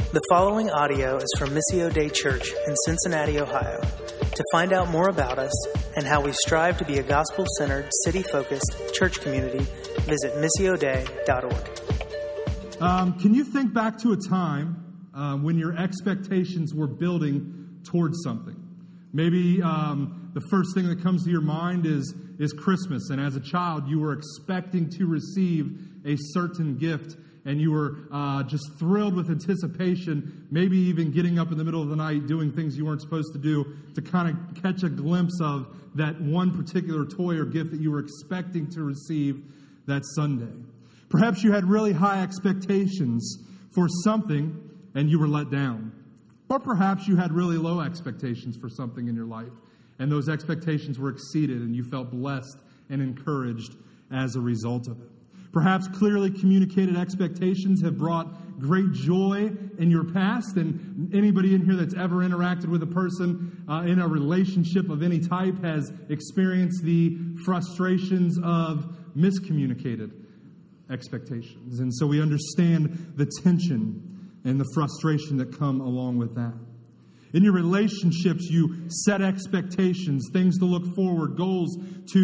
The following audio is from Missio Dei Church in Cincinnati, Ohio. To find out more about us and how we strive to be a gospel-centered, city-focused church community, visit missiodei.org. Can you think back to a time when your expectations were building towards something? Maybe the first thing that comes to your mind is Christmas, and as a child you were expecting to receive a certain gift, and you were just thrilled with anticipation, maybe even getting up in the middle of the night doing things you weren't supposed to do to kind of catch a glimpse of that one particular toy or gift that you were expecting to receive that Sunday. Perhaps you had really high expectations for something and you were let down. Or perhaps you had really low expectations for something in your life, and those expectations were exceeded and you felt blessed and encouraged as a result of it. Perhaps clearly communicated expectations have brought great joy in your past, and anybody in here that's ever interacted with a person in a relationship of any type has experienced the frustrations of miscommunicated expectations. And so we understand the tension and the frustration that come along with that. In your relationships, you set expectations, things to look forward, goals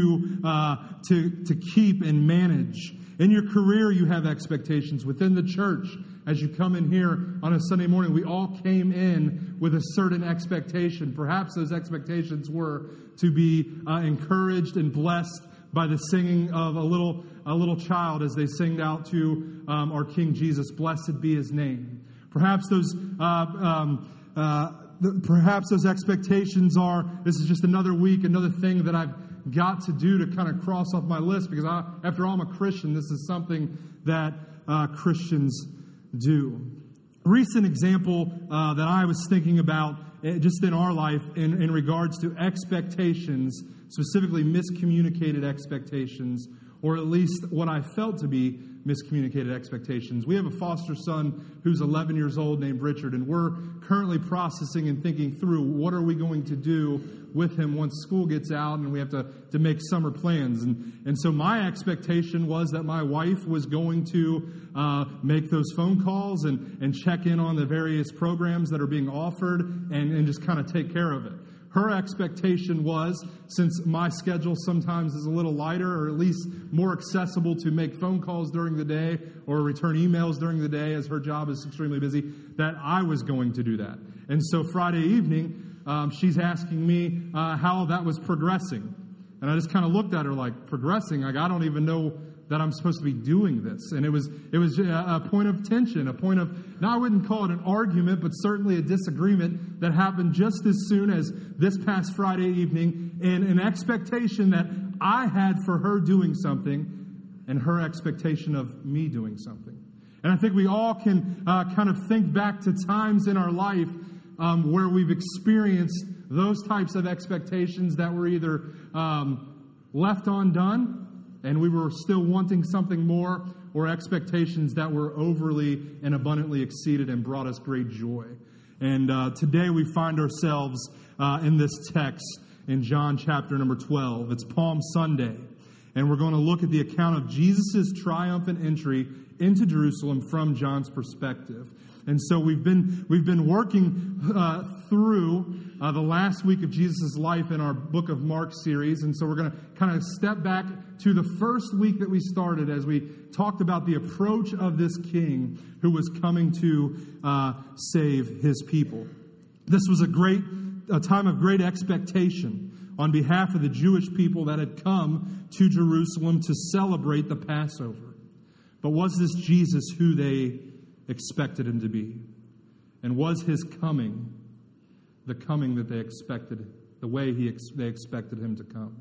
to keep and manage. In your career, you have expectations. Within the church, as you come in here on a Sunday morning, we all came in with a certain expectation. Perhaps those expectations were to be encouraged and blessed by the singing of a little child as they sing out to our King Jesus, "Blessed be His name." Perhaps those expectations are, this is just another week, another thing that I've got to do to kind of cross off my list, because after all, I'm a Christian. This is something that Christians do. A recent example that I was thinking about just in our life in regards to expectations, specifically miscommunicated expectations, or at least what I felt to be miscommunicated expectations. We have a foster son who's 11 years old named Richard, and we're currently processing and thinking through what are we going to do with him once school gets out and we have to make summer plans. And so my expectation was that my wife was going to make those phone calls and check in on the various programs that are being offered and just kind of take care of it. Her expectation was, since my schedule sometimes is a little lighter, or at least more accessible to make phone calls during the day or return emails during the day, as her job is extremely busy, that I was going to do that. And so Friday evening, she's asking me how that was progressing. And I just kind of looked at her like, progressing? Like, I don't even know that I'm supposed to be doing this. And it was a point of tension, a point of, now I wouldn't call it an argument, but certainly a disagreement that happened just as soon as this past Friday evening, and an expectation that I had for her doing something and her expectation of me doing something. And I think we all can kind of think back to times in our life where we've experienced those types of expectations that were either left undone and we were still wanting something more, or expectations that were overly and abundantly exceeded and brought us great joy. And today we find ourselves in this text in John chapter number 12. It's Palm Sunday, and we're going to look at the account of Jesus' triumphant entry into Jerusalem from John's perspective. And so we've been working through the last week of Jesus' life in our Book of Mark series. And so we're going to kind of step back to the first week that we started as we talked about the approach of this king who was coming to save his people. This was a time of great expectation on behalf of the Jewish people that had come to Jerusalem to celebrate the Passover. But was this Jesus who they expected him to be? And was his coming the coming that they expected, the way they expected him to come?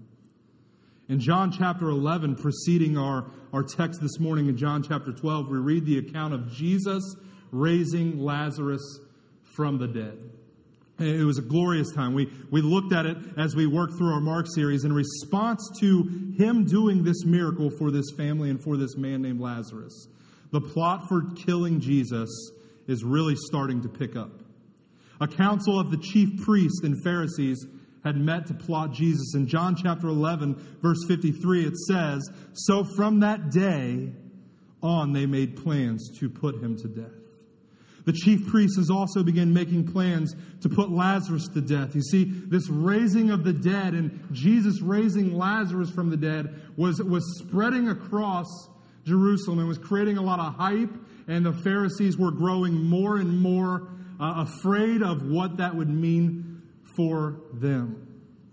In John chapter 11, preceding our text this morning in John chapter 12, we read the account of Jesus raising Lazarus from the dead. It was a glorious time. We looked at it as we worked through our Mark series in response to him doing this miracle for this family and for this man named Lazarus. The plot for killing Jesus is really starting to pick up. A council of the chief priests and Pharisees had met to plot Jesus. In John chapter 11, verse 53, it says, "So from that day on they made plans to put him to death." The chief priests also began making plans to put Lazarus to death. You see, this raising of the dead and Jesus raising Lazarus from the dead was spreading across Jerusalem and was creating a lot of hype, and the Pharisees were growing more and more afraid of what that would mean for them.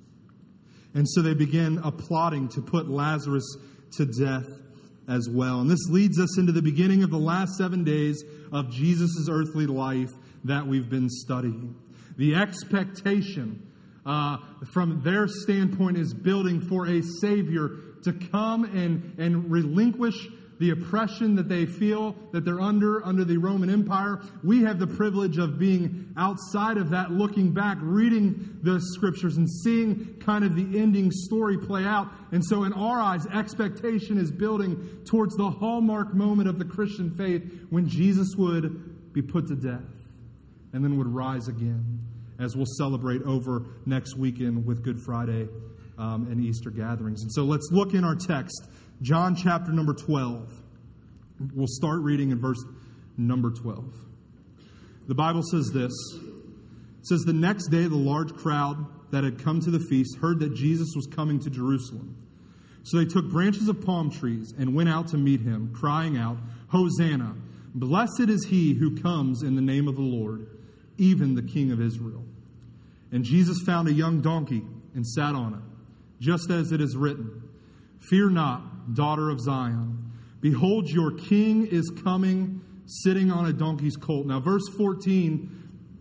And so they began plotting to put Lazarus to death as well. And this leads us into the beginning of the last 7 days of Jesus' earthly life that we've been studying. The expectation from their standpoint is building for a Savior to come and relinquish the oppression that they feel that they're under the Roman Empire. We have the privilege of being outside of that, looking back, reading the Scriptures and seeing kind of the ending story play out. And so in our eyes, expectation is building towards the hallmark moment of the Christian faith when Jesus would be put to death and then would rise again, as we'll celebrate over next weekend with Good Friday and Easter gatherings. And so let's look in our text, John chapter number 12. We'll start reading in verse number 12. The Bible says this. It says, "The next day the large crowd that had come to the feast heard that Jesus was coming to Jerusalem. So they took branches of palm trees and went out to meet him, crying out, 'Hosanna! Blessed is he who comes in the name of the Lord, even the King of Israel.' And Jesus found a young donkey and sat on it, just as it is written, 'Fear not, daughter of Zion. Behold, your king is coming, sitting on a donkey's colt.'" Now, verse 14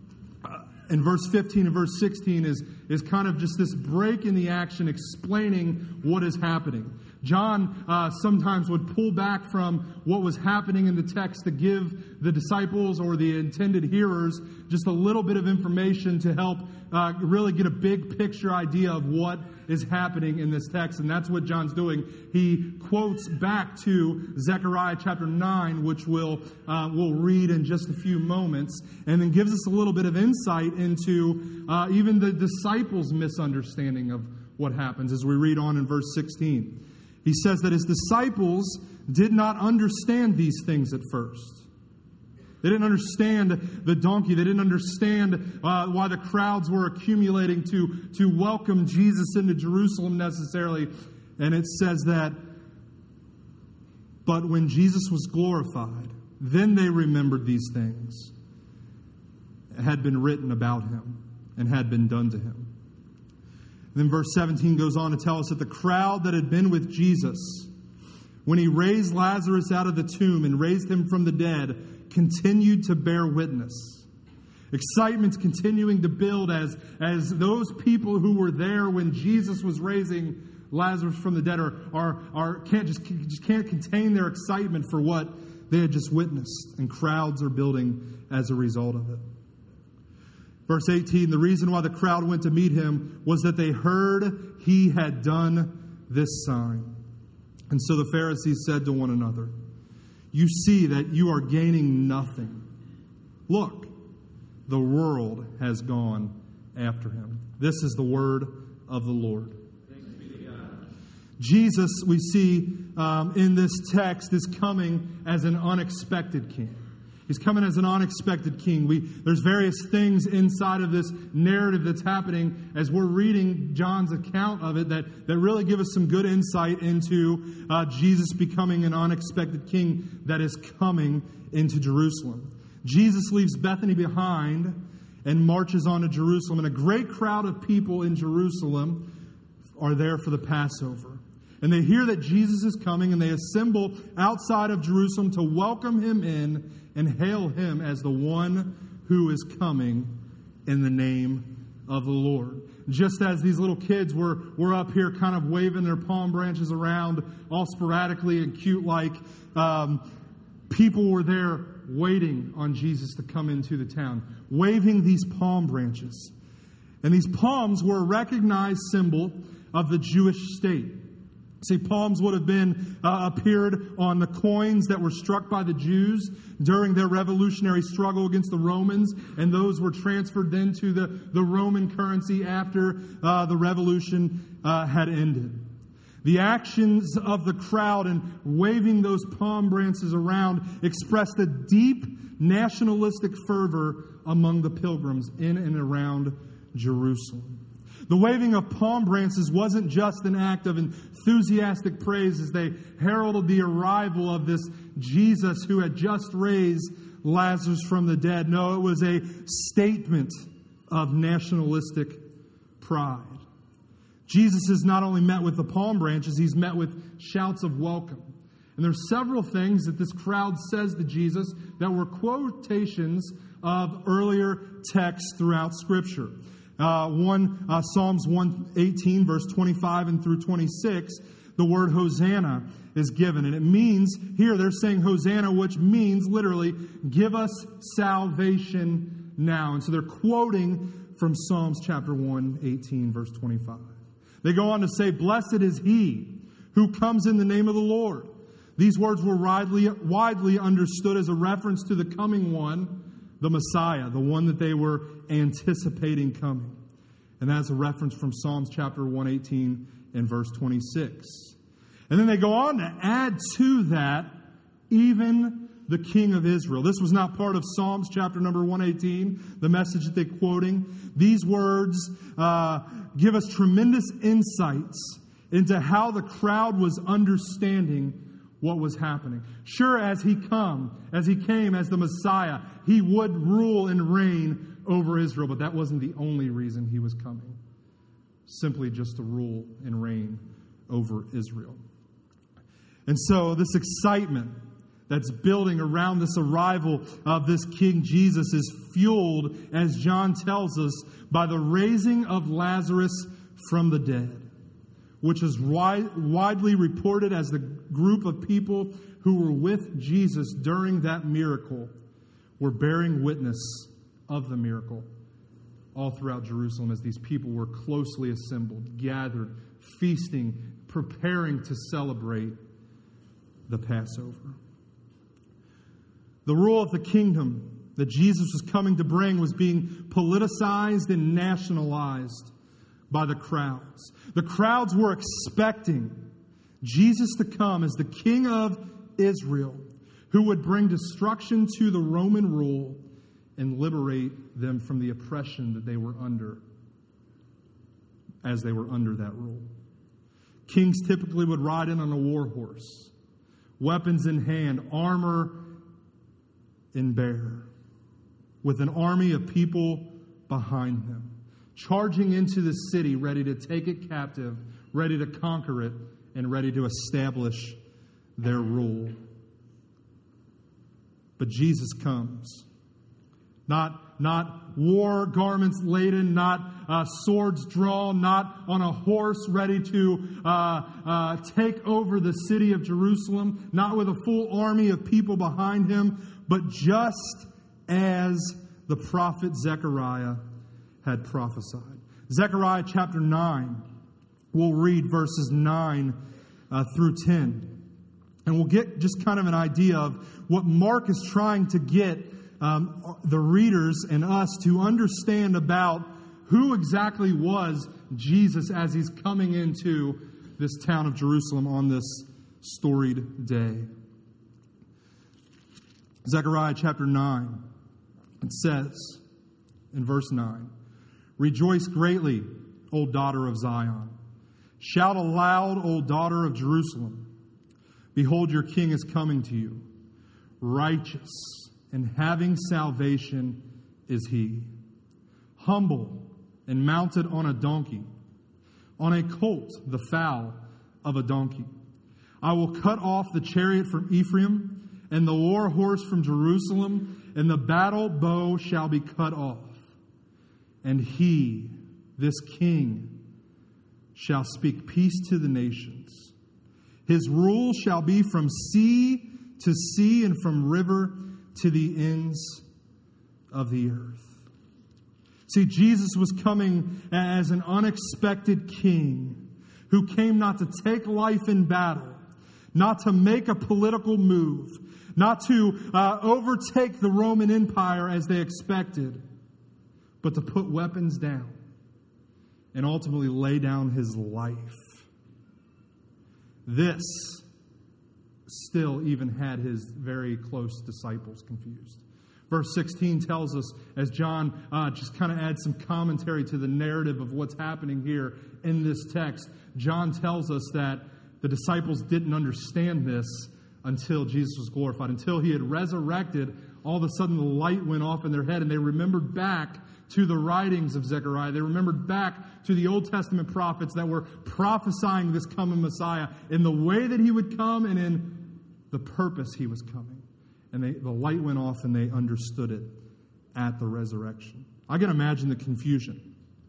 and verse 15 and verse 16 is kind of just this break in the action explaining what is happening. John sometimes would pull back from what was happening in the text to give the disciples or the intended hearers just a little bit of information to help really get a big picture idea of what is happening in this text. And that's what John's doing. He quotes back to Zechariah chapter 9, which we'll read in just a few moments, and then gives us a little bit of insight into even the disciples' misunderstanding of what happens as we read on in verse 16. He says that his disciples did not understand these things at first. They didn't understand the donkey. They didn't understand why the crowds were accumulating to welcome Jesus into Jerusalem necessarily. And it says that, "But when Jesus was glorified, then they remembered these things had been written about him and had been done to him." And then verse 17 goes on to tell us that the crowd that had been with Jesus when he raised Lazarus out of the tomb and raised him from the dead continued to bear witness. Excitement's continuing to build as those people who were there when Jesus was raising Lazarus from the dead can't contain their excitement for what they had just witnessed, and crowds are building as a result of it. Verse 18, "The reason why the crowd went to meet him was that they heard he had done this sign. And so the Pharisees said to one another, 'You see that you are gaining nothing. Look, the world has gone after him.'" This is the word of the Lord. Thanks be to God. Jesus, we see in this text, is coming as an unexpected king. He's coming as an unexpected king. There's various things inside of this narrative that's happening as we're reading John's account of it that really give us some good insight into Jesus becoming an unexpected king that is coming into Jerusalem. Jesus leaves Bethany behind and marches on to Jerusalem. And a great crowd of people in Jerusalem are there for the Passover. And they hear that Jesus is coming, and they assemble outside of Jerusalem to welcome him in and hail him as the one who is coming in the name of the Lord. Just as these little kids were up here kind of waving their palm branches around all sporadically and cute like, people were there waiting on Jesus to come into the town, waving these palm branches. And these palms were a recognized symbol of the Jewish state. See, palms would have been appeared on the coins that were struck by the Jews during their revolutionary struggle against the Romans, and those were transferred then to the Roman currency after the revolution had ended. The actions of the crowd and waving those palm branches around expressed a deep nationalistic fervor among the pilgrims in and around Jerusalem. The waving of palm branches wasn't just an act of enthusiastic praise as they heralded the arrival of this Jesus who had just raised Lazarus from the dead. No, it was a statement of nationalistic pride. Jesus is not only met with the palm branches, he's met with shouts of welcome. And there's several things that this crowd says to Jesus that were quotations of earlier texts throughout Scripture. Psalms 118, verse 25 and through 26, the word Hosanna is given. And it means, here they're saying Hosanna, which means literally, give us salvation now. And so they're quoting from Psalms chapter 118, verse 25. They go on to say, blessed is he who comes in the name of the Lord. These words were widely understood as a reference to the coming one, the Messiah, the one that they were anticipating coming. And that's a reference from Psalms chapter 118 and verse 26. And then they go on to add to that, even the King of Israel. This was not part of Psalms chapter number 118, the message that they're quoting. These words give us tremendous insights into how the crowd was understanding what was happening. Sure, as he came as the Messiah, he would rule and reign over Israel, but that wasn't the only reason he was coming. Simply just to rule and reign over Israel. And so this excitement that's building around this arrival of this King Jesus is fueled, as John tells us, by the raising of Lazarus from the dead, which is widely reported as the group of people who were with Jesus during that miracle were bearing witness of the miracle all throughout Jerusalem as these people were closely assembled, gathered, feasting, preparing to celebrate the Passover. The rule of the kingdom that Jesus was coming to bring was being politicized and nationalized by the crowds. The crowds were expecting Jesus to come as the King of Israel, who would bring destruction to the Roman rule and liberate them from the oppression that they were under as they were under that rule. Kings typically would ride in on a war horse, weapons in hand, armor in bear, with an army of people behind them, charging into the city, ready to take it captive, ready to conquer it, and ready to establish their rule. But Jesus comes. Not war garments laden, not swords drawn, not on a horse ready to take over the city of Jerusalem, not with a full army of people behind him, but just as the prophet Zechariah had prophesied. Zechariah chapter 9, we'll read verses 9 through 10. And we'll get just kind of an idea of what Mark is trying to get the readers and us to understand about who exactly was Jesus as he's coming into this town of Jerusalem on this storied day. Zechariah chapter 9, it says in verse 9, "Rejoice greatly, O daughter of Zion. Shout aloud, O daughter of Jerusalem. Behold, your king is coming to you. Righteous and having salvation is he. Humble and mounted on a donkey, on a colt, the foal of a donkey. I will cut off the chariot from Ephraim and the war horse from Jerusalem, and the battle bow shall be cut off. And he, this king, shall speak peace to the nations. His rule shall be from sea to sea and from river to the ends of the earth." See, Jesus was coming as an unexpected king who came not to take life in battle, not to make a political move, not to overtake the Roman Empire as they expected, but to put weapons down and ultimately lay down his life. This still even had his very close disciples confused. Verse 16 tells us, as John just kind of adds some commentary to the narrative of what's happening here in this text, John tells us that the disciples didn't understand this until Jesus was glorified. Until he had resurrected, all of a sudden the light went off in their head and they remembered back to the writings of Zechariah. They remembered back to the Old Testament prophets that were prophesying this coming Messiah in the way that he would come and in the purpose he was coming. And the light went off and they understood it at the resurrection. I can imagine the confusion.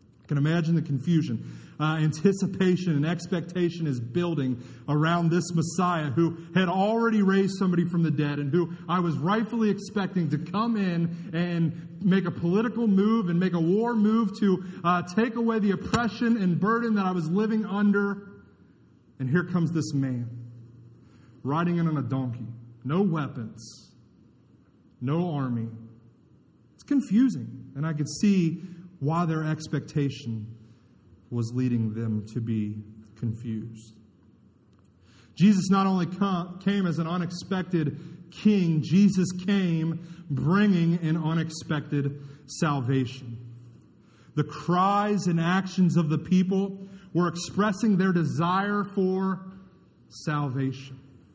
Anticipation and expectation is building around this Messiah who had already raised somebody from the dead and who I was rightfully expecting to come in and make a political move and make a war move to take away the oppression and burden that I was living under. And here comes this man riding in on a donkey. No weapons. No army. It's confusing. And I could see why their expectation was leading them to be confused. Jesus not only came as an unexpected king, Jesus came bringing an unexpected salvation. The cries and actions of the people were expressing their desire for salvation.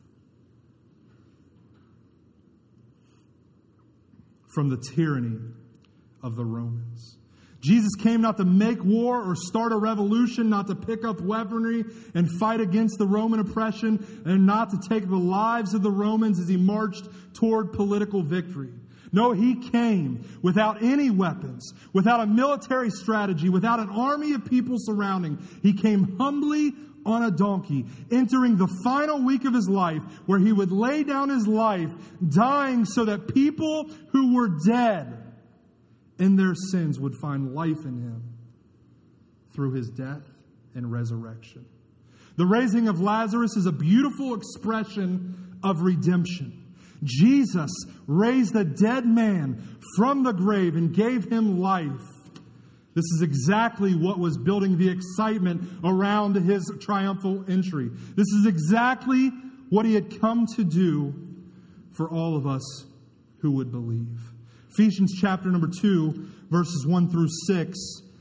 From the tyranny of the Romans. Jesus came not to make war or start a revolution, not to pick up weaponry and fight against the Roman oppression, and not to take the lives of the Romans as he marched toward political victory. No, he came without any weapons, without a military strategy, without an army of people surrounding. He came humbly on a donkey, entering the final week of his life, where he would lay down his life, dying so that people who were dead in their sins would find life in him through his death and resurrection. The raising of Lazarus is a beautiful expression of redemption. Jesus raised a dead man from the grave and gave him life. This is exactly what was building the excitement around his triumphal entry. This is exactly what he had come to do for all of us who would believe. Ephesians chapter number 2, verses 1 through 6,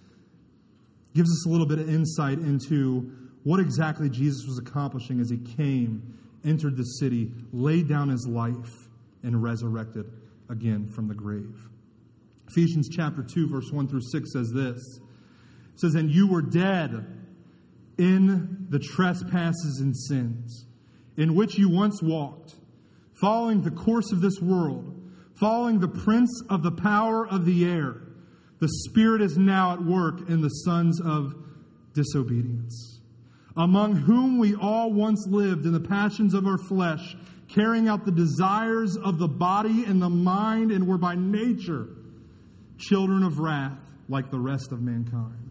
gives us a little bit of insight into what exactly Jesus was accomplishing as he came, entered the city, laid down his life, and resurrected again from the grave. Ephesians chapter 2, verse 1 through 6 says this. It says, "And you were dead in the trespasses and sins, in which you once walked, following the course of this world, following the prince of the power of the air. The Spirit is now at work in the sons of disobedience, among whom we all once lived in the passions of our flesh, carrying out the desires of the body and the mind, and were by nature children of wrath like the rest of mankind.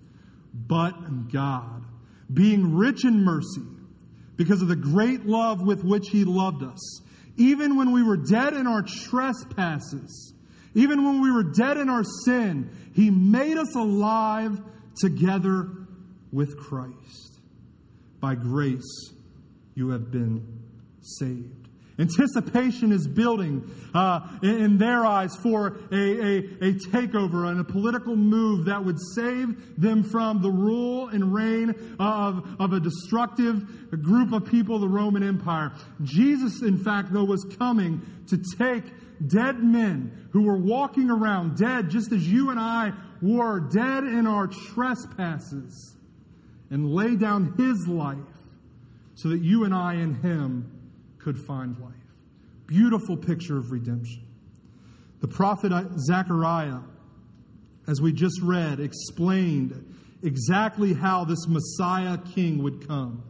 But God, being rich in mercy, because of the great love with which he loved us, even when we were dead in our trespasses, even when we were dead in our sin, he made us alive together with Christ. By grace you have been saved." Anticipation is building in their eyes for a takeover and a political move that would save them from the rule and reign of a destructive group of people, the Roman Empire. Jesus, in fact, though, was coming to take dead men who were walking around dead just as you and I were dead in our trespasses, and lay down his life so that you and I in him could find life. Beautiful picture of redemption. The prophet Zechariah, as we just read, explained exactly how this Messiah king would come.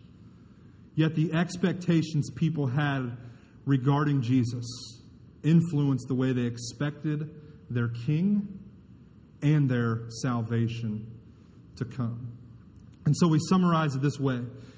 Yet the expectations people had regarding Jesus influenced the way they expected their king and their salvation to come. And so we summarize it this way.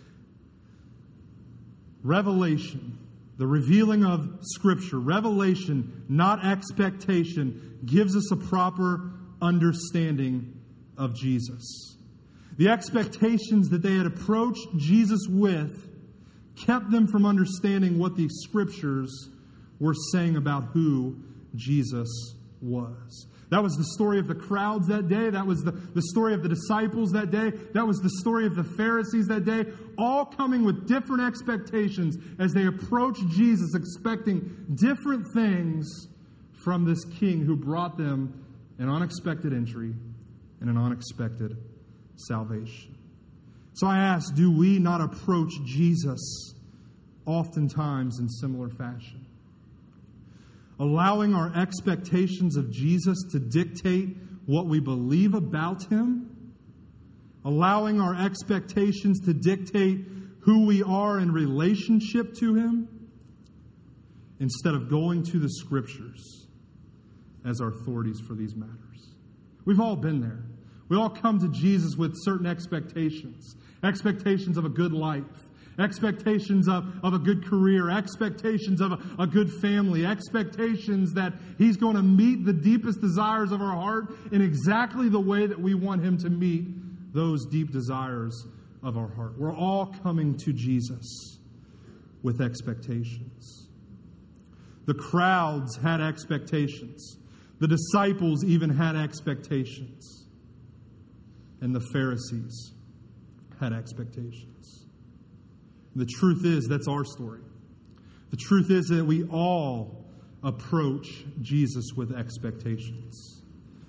Revelation, the revealing of Scripture, revelation, not expectation, gives us a proper understanding of Jesus. The expectations that they had approached Jesus with kept them from understanding what the Scriptures were saying about who Jesus was. That was the story of the crowds that day. That was the story of the disciples that day. That was the story of the Pharisees that day, all coming with different expectations as they approached Jesus, expecting different things from this king who brought them an unexpected entry and an unexpected salvation. So I ask, do we not approach Jesus oftentimes in similar fashion? Allowing our expectations of Jesus to dictate what we believe about Him, allowing our expectations to dictate who we are in relationship to Him, instead of going to the Scriptures as our authorities for these matters. We've all been there. We all come to Jesus with certain expectations of a good life, expectations of a good career, expectations of a good family, expectations that He's going to meet the deepest desires of our heart in exactly the way that we want Him to meet those deep desires of our heart. We're all coming to Jesus with expectations. The crowds had expectations. The disciples even had expectations. And the Pharisees had expectations. The truth is, that's our story. The truth is that we all approach Jesus with expectations.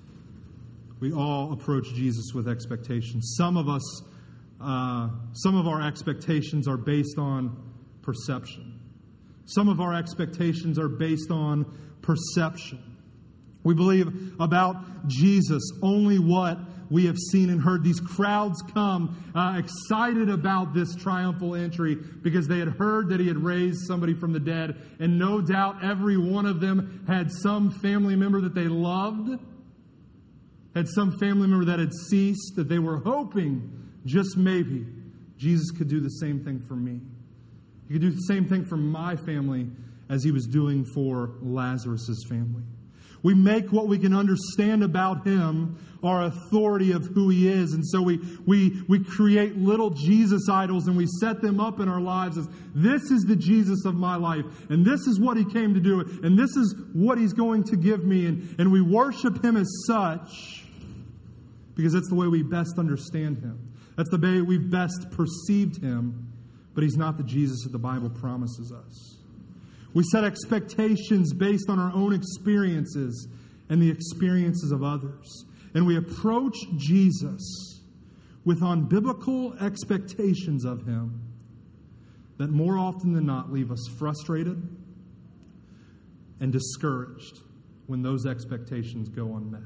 We all approach Jesus with expectations. Some of our expectations are based on perception. Some of our expectations are based on perception. We believe about Jesus only what we have seen and heard. These crowds come excited about this triumphal entry because they had heard that He had raised somebody from the dead. And no doubt every one of them had some family member that they loved, had some family member that had ceased, that they were hoping, just maybe, Jesus could do the same thing for me. He could do the same thing for my family as He was doing for Lazarus' family. We make what we can understand about Him our authority of who He is. And so we create little Jesus idols and we set them up in our lives as, this is the Jesus of my life. And this is what He came to do. And this is what He's going to give me. And we worship Him as such because that's the way we best understand Him. That's the way we've best perceived Him. But He's not the Jesus that the Bible promises us. We set expectations based on our own experiences and the experiences of others. And we approach Jesus with unbiblical expectations of Him that more often than not leave us frustrated and discouraged when those expectations go unmet.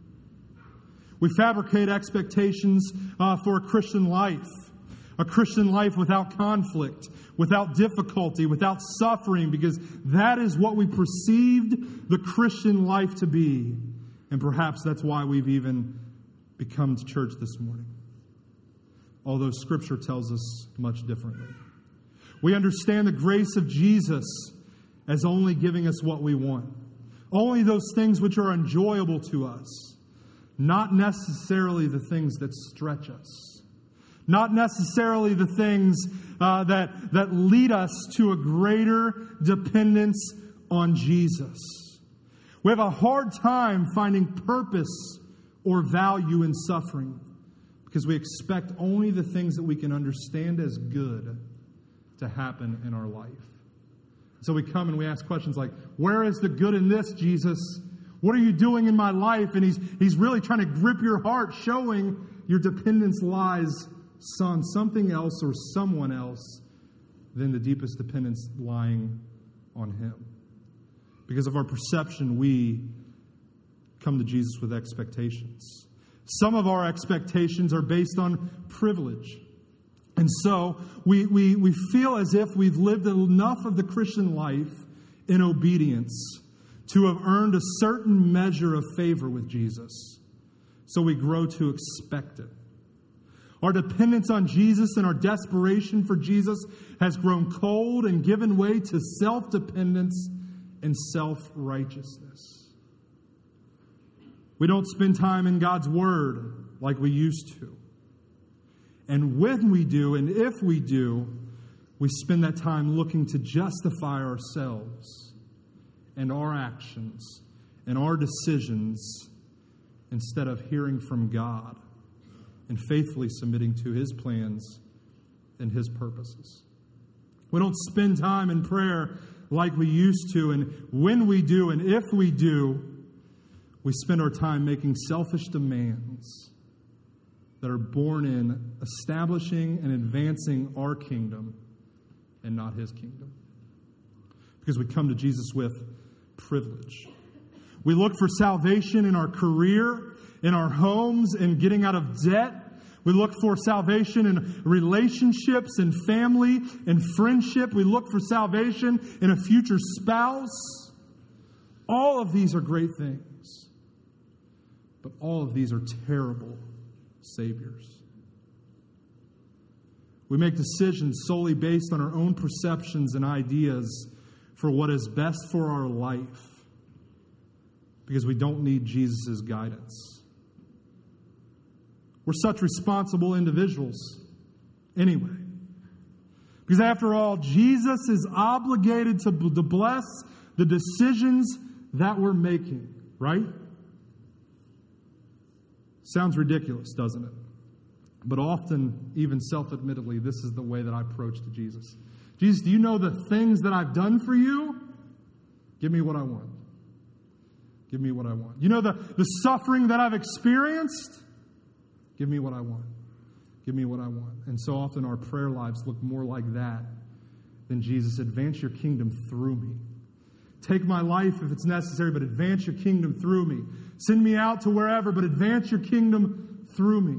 We fabricate expectations for a Christian life. A Christian life without conflict, without difficulty, without suffering, because that is what we perceived the Christian life to be. And perhaps that's why we've even become to church this morning. Although Scripture tells us much differently. We understand the grace of Jesus as only giving us what we want. Only those things which are enjoyable to us. Not necessarily the things that stretch us. Not necessarily the things that lead us to a greater dependence on Jesus. We have a hard time finding purpose or value in suffering because we expect only the things that we can understand as good to happen in our life. So we come and we ask questions like, where is the good in this, Jesus? What are you doing in my life? And he's really trying to grip your heart, showing your dependence lies on something else or someone else than the deepest dependence lying on Him. Because of our perception, we come to Jesus with expectations. Some of our expectations are based on privilege. And so we feel as if we've lived enough of the Christian life in obedience to have earned a certain measure of favor with Jesus. So we grow to expect it. Our dependence on Jesus and our desperation for Jesus has grown cold and given way to self-dependence and self-righteousness. We don't spend time in God's Word like we used to. And when we do, and if we do, we spend that time looking to justify ourselves and our actions and our decisions instead of hearing from God and faithfully submitting to His plans and His purposes. We don't spend time in prayer like we used to, and when we do, and if we do, we spend our time making selfish demands that are born in establishing and advancing our kingdom and not His kingdom. Because we come to Jesus with privilege. We look for salvation in our career, in our homes, in getting out of debt. We look for salvation in relationships and family and friendship. We look for salvation in a future spouse. All of these are great things. But all of these are terrible saviors. We make decisions solely based on our own perceptions and ideas for what is best for our life because we don't need Jesus' guidance. We're such responsible individuals anyway. Because after all, Jesus is obligated to bless the decisions that we're making, right? Sounds ridiculous, doesn't it? But often, even self-admittedly, this is the way that I approach to Jesus. Jesus, do you know the things that I've done for you? Give me what I want. Give me what I want. You know the suffering that I've experienced? Give me what I want. Give me what I want. And so often our prayer lives look more like that than Jesus. Advance your kingdom through me. Take my life if it's necessary, but advance your kingdom through me. Send me out to wherever, but advance your kingdom through me.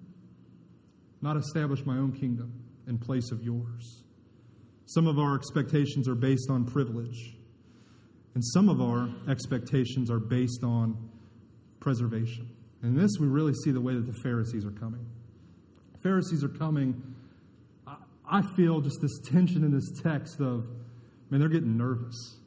Not establish my own kingdom in place of yours. Some of our expectations are based on privilege. And some of our expectations are based on preservation. And in this, we really see the way that the Pharisees are coming. The Pharisees are coming. I feel just this tension in this text of, man, they're getting nervous.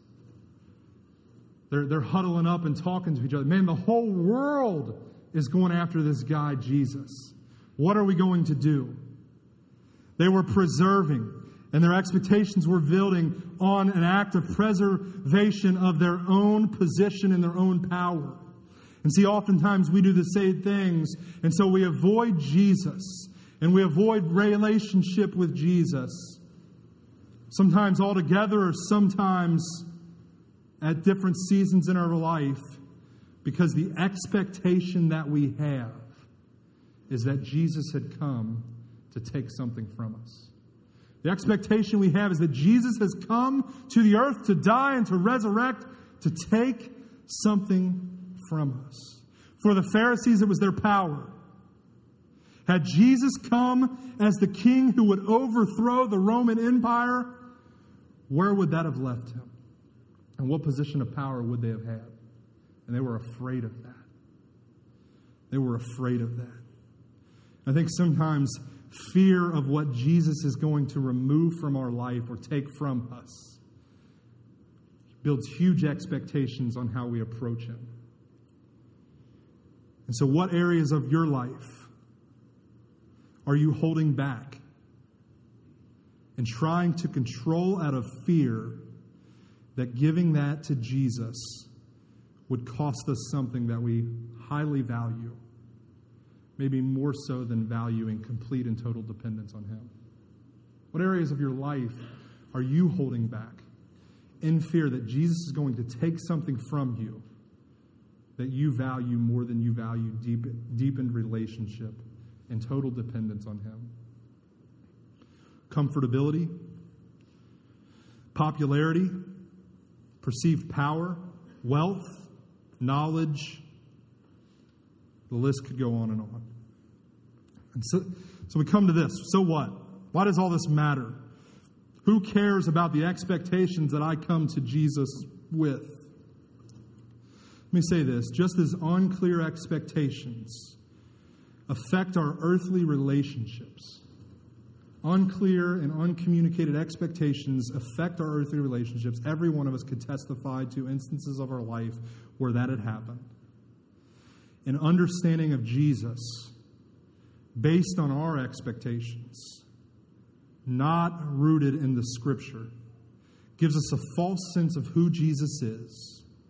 They're huddling up and talking to each other. Man, the whole world is going after this guy, Jesus. What are we going to do? They were preserving, and their expectations were building on an act of preservation of their own position and their own power. And see, oftentimes we do the same things, and so we avoid Jesus, and we avoid relationship with Jesus. Sometimes altogether, or sometimes at different seasons in our life, because the expectation that we have is that Jesus had come to take something from us. The expectation we have is that Jesus has come to the earth to die and to resurrect, to take something from us. For the Pharisees, it was their power. Had Jesus come as the king who would overthrow the Roman Empire, where would that have left him? And what position of power would they have had? And they were afraid of that. They were afraid of that. I think sometimes fear of what Jesus is going to remove from our life or take from us builds huge expectations on how we approach Him. And so what areas of your life are you holding back and trying to control out of fear that giving that to Jesus would cost us something that we highly value, maybe more so than valuing complete and total dependence on Him? What areas of your life are you holding back in fear that Jesus is going to take something from you that you value more than you value deepened relationship and total dependence on Him? Comfortability, popularity, perceived power, wealth, knowledge. The list could go on and on. And so we come to this. So what? Why does all this matter? Who cares about the expectations that I come to Jesus with? Let me say this. Just as unclear expectations affect our earthly relationships, unclear and uncommunicated expectations affect our earthly relationships. Every one of us could testify to instances of our life where that had happened. An understanding of Jesus based on our expectations, not rooted in the Scripture, gives us a false sense of who Jesus is,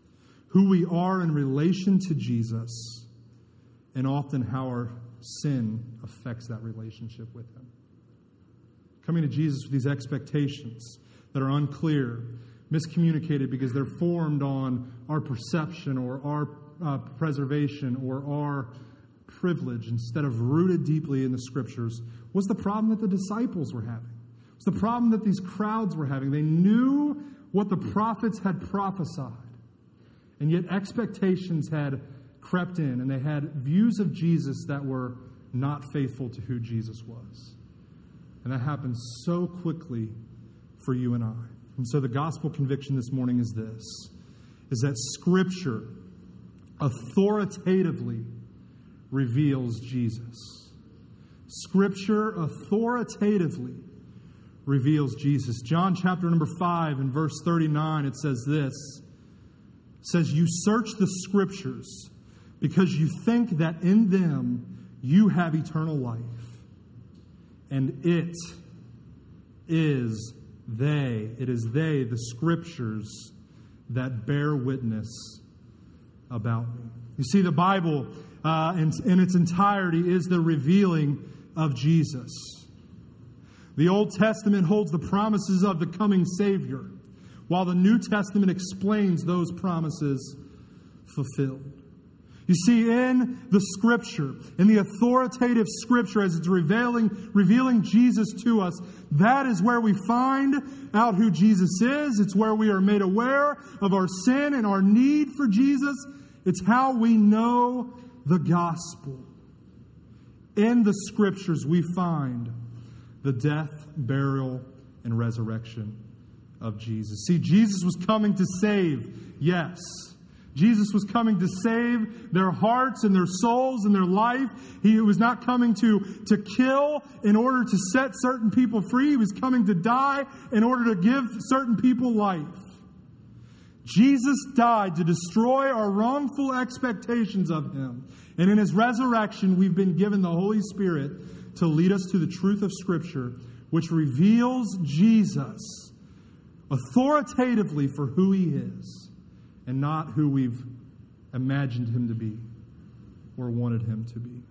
who we are in relation to Jesus, and often how our sin affects that relationship with him. Coming to Jesus with these expectations that are unclear, miscommunicated because they're formed on our perception or our preservation or our privilege instead of rooted deeply in the Scriptures, was the problem that the disciples were having. It was the problem that these crowds were having. They knew what the prophets had prophesied, and yet expectations had crept in, and they had views of Jesus that were not faithful to who Jesus was. And that happens so quickly for you and I. And so the gospel conviction this morning is this, is that Scripture authoritatively reveals Jesus. Scripture authoritatively reveals Jesus. John chapter number 5 and verse 39, it says this. It says, "You search the Scriptures because you think that in them you have eternal life. And it is they, the Scriptures, that bear witness about me." You see, the Bible in its entirety is the revealing of Jesus. The Old Testament holds the promises of the coming Savior, while the New Testament explains those promises fulfilled. You see, in the Scripture, in the authoritative Scripture as it's revealing Jesus to us, that is where we find out who Jesus is. It's where we are made aware of our sin and our need for Jesus. It's how we know the gospel. In the Scriptures, we find the death, burial, and resurrection of Jesus. See, Jesus was coming to save, yes. Jesus was coming to save their hearts and their souls and their life. He was not coming to kill in order to set certain people free. He was coming to die in order to give certain people life. Jesus died to destroy our wrongful expectations of Him. And in His resurrection, we've been given the Holy Spirit to lead us to the truth of Scripture, which reveals Jesus authoritatively for who He is, and not who we've imagined Him to be or wanted Him to be.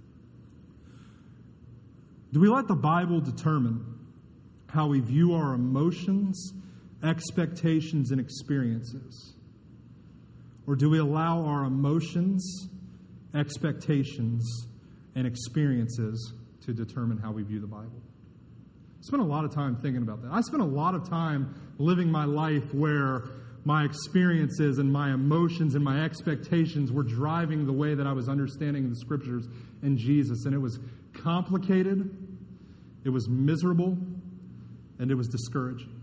Do we let the Bible determine how we view our emotions, expectations, and experiences? Or do we allow our emotions, expectations, and experiences to determine how we view the Bible? I spent a lot of time thinking about that. I spent a lot of time living my life where my experiences and my emotions and my expectations were driving the way that I was understanding the Scriptures and Jesus. And it was complicated, it was miserable, and it was discouraging.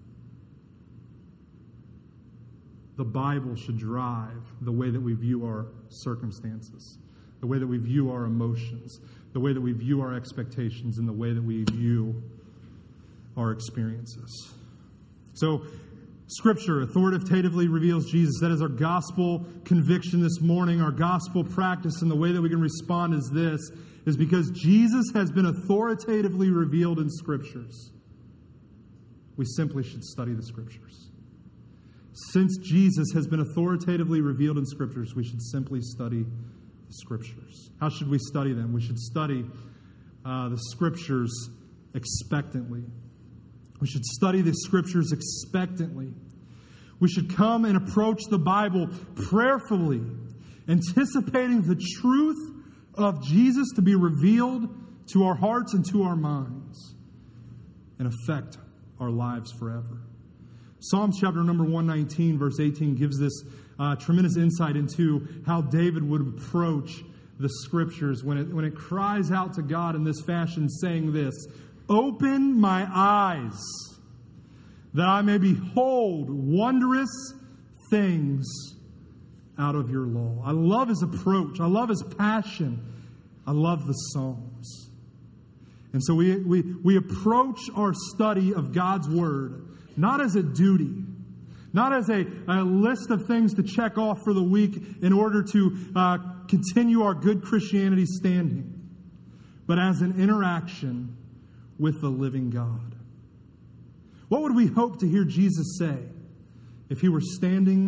The Bible should drive the way that we view our circumstances, the way that we view our emotions, the way that we view our expectations, and the way that we view our experiences. So, Scripture authoritatively reveals Jesus. That is our gospel conviction this morning. Our gospel practice and the way that we can respond is this, is because Jesus has been authoritatively revealed in Scriptures. We simply should study the Scriptures. Since Jesus has been authoritatively revealed in Scriptures, we should simply study the Scriptures. How should we study them? We should study the Scriptures expectantly. We should study the Scriptures expectantly. We should come and approach the Bible prayerfully, anticipating the truth of Jesus to be revealed to our hearts and to our minds and affect our lives forever. Psalms chapter number 119, verse 18 gives this tremendous insight into how David would approach the Scriptures when it cries out to God in this fashion, saying this: "Open my eyes, that I may behold wondrous things out of your law." I love his approach. I love his passion. I love the Psalms. And so we approach our study of God's Word not as a duty, not as a list of things to check off for the week in order to continue our good Christianity standing, but as an interaction with the living God. What would we hope to hear Jesus say if He were standing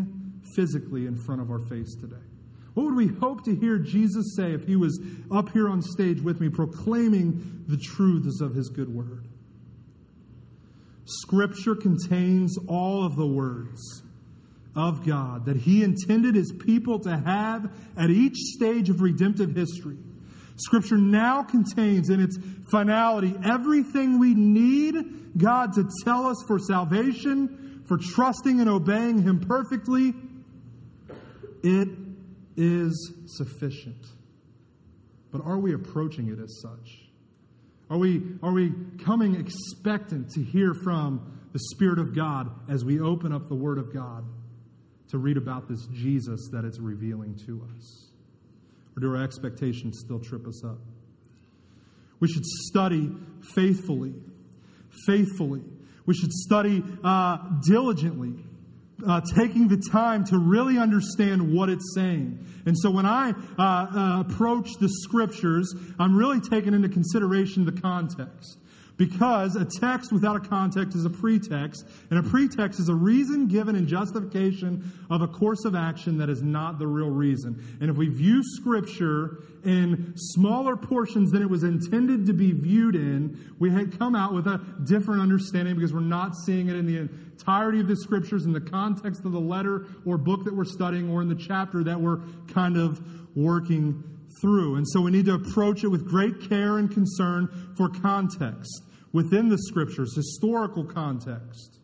physically in front of our face today? What would we hope to hear Jesus say if he was up here on stage with me proclaiming the truths of his good word? Scripture contains all of the words of God that he intended his people to have at each stage of redemptive history. Scripture now contains in its finality everything we need God to tell us for salvation, for trusting and obeying him perfectly. It is sufficient. But are we approaching it as such? Are we coming expectant to hear from the Spirit of God as we open up the Word of God to read about this Jesus that it's revealing to us? Or do our expectations still trip us up? We should study faithfully. Faithfully. We should study diligently, taking the time to really understand what it's saying. And so when I approach the Scriptures, I'm really taking into consideration the context. Because a text without a context is a pretext, and a pretext is a reason given in justification of a course of action that is not the real reason. And if we view Scripture in smaller portions than it was intended to be viewed in, we had come out with a different understanding because we're not seeing it in the entirety of the Scriptures, in the context of the letter or book that we're studying, or in the chapter that we're kind of working through. And so we need to approach it with great care and concern for context within the Scriptures, historical context.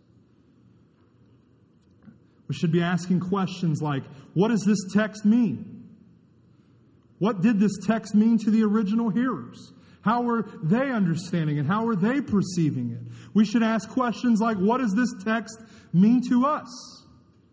We should be asking questions like, what does this text mean? What did this text mean to the original hearers? How were they understanding it? How were they perceiving it? We should ask questions like, what does this text mean to us?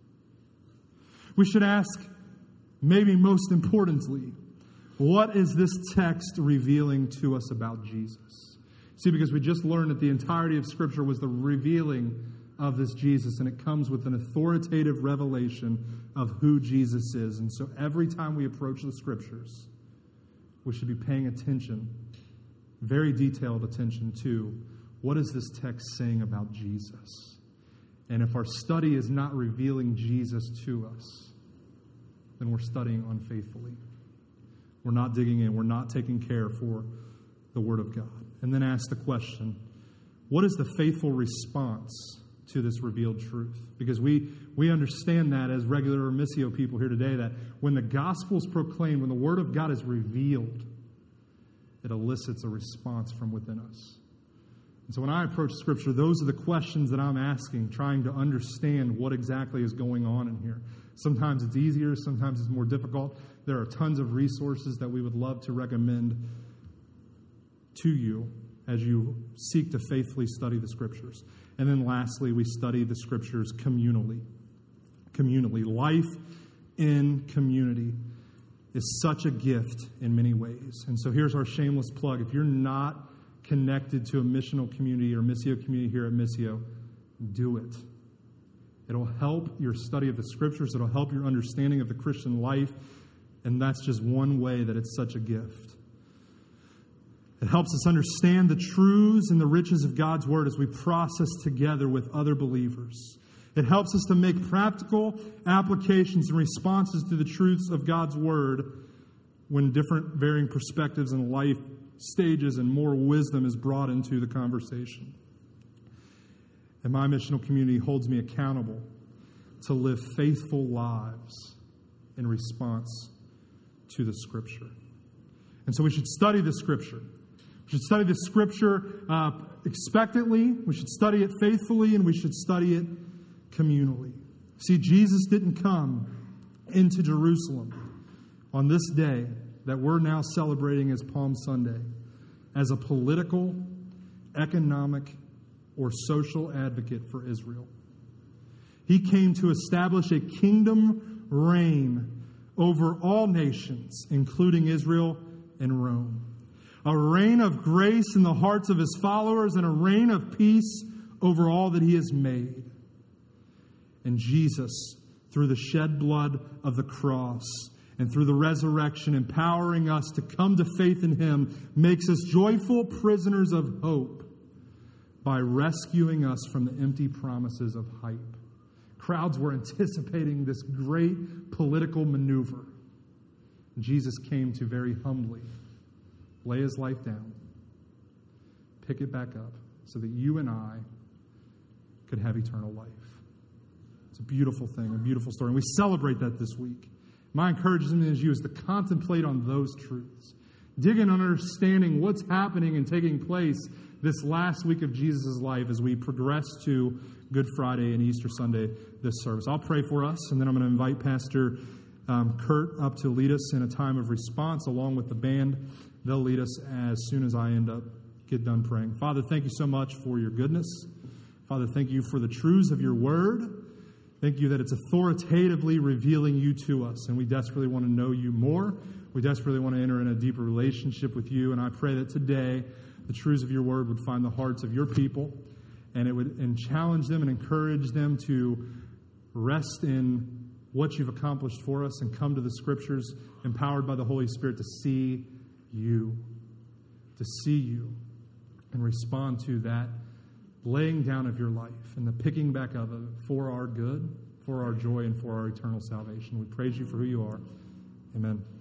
We should ask, maybe most importantly, what is this text revealing to us about Jesus? See, because we just learned that the entirety of Scripture was the revealing of this Jesus, and it comes with an authoritative revelation of who Jesus is. And so every time we approach the Scriptures, we should be paying attention, very detailed attention to, what is this text saying about Jesus? And if our study is not revealing Jesus to us, then we're studying unfaithfully. We're not digging in. We're not taking care for the Word of God. And then ask the question, what is the faithful response to this revealed truth? Because we understand that as regular Missio people here today, that when the gospel is proclaimed, when the Word of God is revealed, it elicits a response from within us. And so when I approach Scripture, those are the questions that I'm asking, trying to understand what exactly is going on in here. Sometimes it's easier, sometimes it's more difficult. There are tons of resources that we would love to recommend to you as you seek to faithfully study the Scriptures. And then lastly, we study the Scriptures communally. Communally. Life in community is such a gift in many ways. And so here's our shameless plug. If you're not connected to a missional community or Missio community here at Missio, do it. It'll help your study of the Scriptures. It'll help your understanding of the Christian life. And that's just one way that it's such a gift. It helps us understand the truths and the riches of God's Word as we process together with other believers. It helps us to make practical applications and responses to the truths of God's Word when different varying perspectives and life stages and more wisdom is brought into the conversation. And my missional community holds me accountable to live faithful lives in response to the Scripture. And so we should study the Scripture. We should study the Scripture expectantly. We should study it faithfully, and we should study it communally. See, Jesus didn't come into Jerusalem on this day that we're now celebrating as Palm Sunday as a political, economic, or social advocate for Israel. He came to establish a kingdom reign over all nations, including Israel and Rome. A reign of grace in the hearts of his followers and a reign of peace over all that he has made. And Jesus, through the shed blood of the cross and through the resurrection, empowering us to come to faith in him, makes us joyful prisoners of hope by rescuing us from the empty promises of hype. Crowds were anticipating this great political maneuver. Jesus came to very humbly lay his life down, pick it back up, so that you and I could have eternal life. It's a beautiful thing, a beautiful story. And we celebrate that this week. My encouragement is you is to contemplate on those truths. Dig in on understanding what's happening and taking place this last week of Jesus' life as we progress to Good Friday and Easter Sunday this service. I'll pray for us, and then I'm going to invite Pastor Kurt up to lead us in a time of response along with the band. They'll lead us as soon as I get done praying. Father, thank you so much for your goodness. Father, thank you for the truths of your word. Thank you that it's authoritatively revealing you to us, and we desperately want to know you more. We desperately want to enter in a deeper relationship with you, and I pray that today the truths of your word would find the hearts of your people, and it would challenge them and encourage them to rest in what you've accomplished for us and come to the Scriptures empowered by the Holy Spirit to see you and respond to that laying down of your life and the picking back of it for our good, for our joy, and for our eternal salvation. We praise you for who you are. Amen.